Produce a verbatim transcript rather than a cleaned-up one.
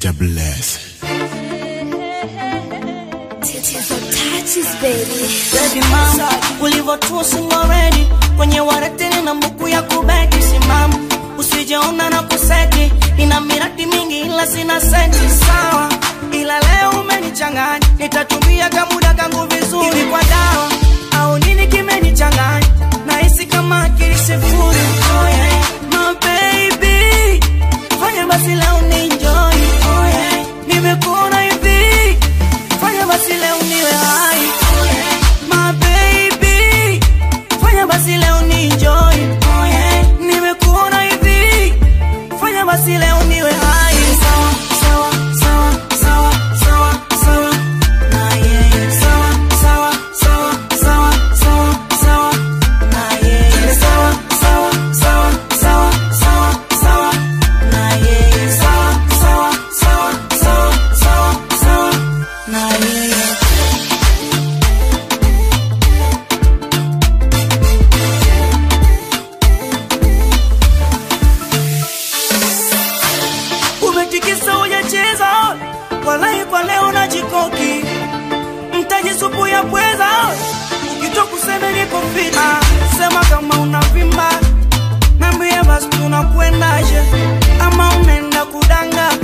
Mister Bless. Baby mama, ulivotua singo ready kwenye waretini na mbuku ya kubeki. Simama, usijeona na kuseti, nina miradi mingi ila sina senti. Sawa, ila leo umenichanganya, nitatumia kamuda kangu vizuri. Hivi kwa dawa, au nini kimenichanganya, nahisi kama akili sifuri. Oh yeah, my baby, fanya basi leo ni enjoy. Oh yeah, nimekuona hivi, fanya basi leo niwe hai. My baby, fanya basi leo ni enjoy. Oh yeah, nimekuona hivi, fanya basi leo niwe hai. Sawa, sawa, sawa, sawa, sawa, sawa, na yeah. Sawa, sawa, sawa, sawa, sawa, sawa, na yeah. Sawa, sawa, sawa, sawa, sawa, sawa, na yeah. Sawa, sawa, sawa, sawa, sawa, sawa, na yeah. Umetikisa ujacheza, walai kwa leo na jikoki. Mtaji supu ya pweza, ukito kuseme niko fit. Ah, sema kama unavimba, nambie basi tunakwendaje, ama unaenda kudanga.